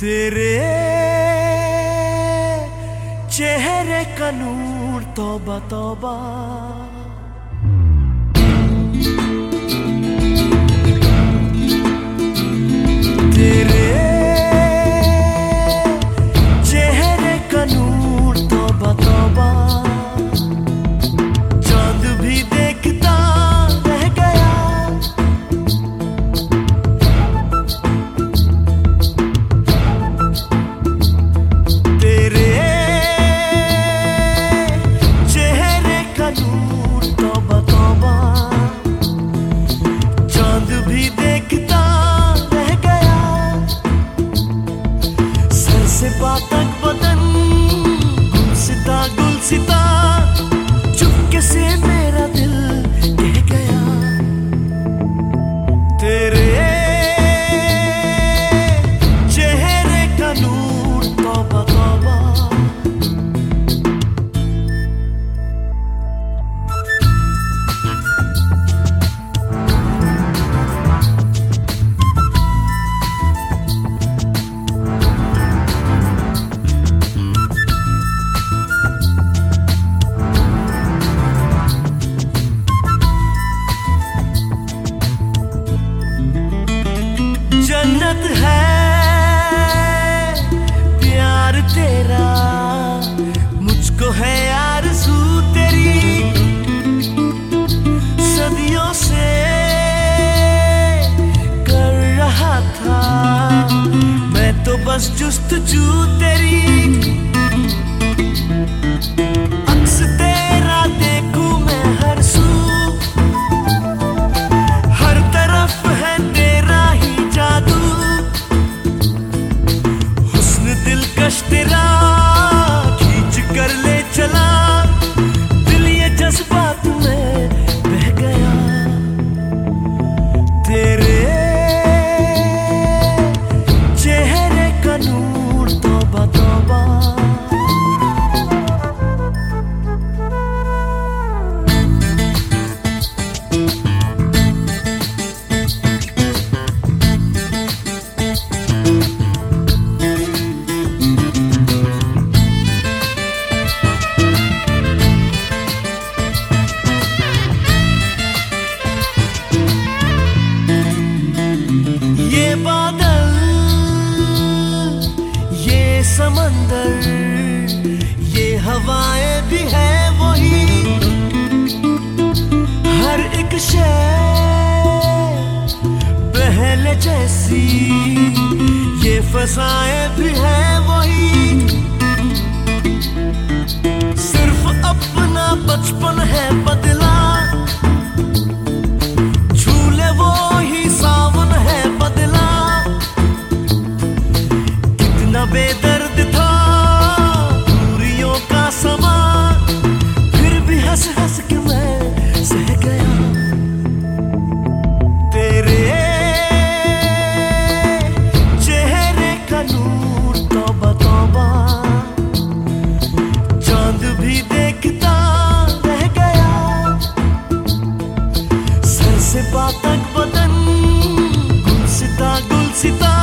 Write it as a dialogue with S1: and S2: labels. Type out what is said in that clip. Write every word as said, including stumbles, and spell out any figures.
S1: तेरे चेहरे का नूर तौबा तौबा, तेरे चेहरे का नूर तौबा तौबा, चांद भी देखता रह गया। तेरे चेहरे का नूर तौबा तौबा, चांद भी देखता रह गया। सर से पाँव तक बदन गुलसिता गुलसिता, चुपके से मेरा दिल कह गया। तेरे चेहरे का नूर तौबा तौबा। जन्नत है प्यार तेरा, मुझको है आरज़ू तेरी। सदियों से कर रहा था मैं तो बस जुस्तजू तेरी। अक्स तेरा देखूं मैं हर सू, हर तरफ है तेरा ही जादू। हुस्न दिलकश तेरा खींच कर ले चला, दिल ये जज्बात में बह गया। तेरे चेहरे का नूर तौबा तौबा। ये बादल ये समंदर ये हवाएं भी है वही। हर एक शय पहले जैसी ये फसाएं भी है वही। सिर्फ अपना बचपन है बदला, झूले वो ही सावन है बदला। कितना बेदर्द था दूरियों का समा, फिर भी हंस हंस के मैं सह गया। तेरे चेहरे का नूर तौबा तौबा, चांद भी देखता रह गया। सर से पाँव तक बदन गुलसिता गुलसिता,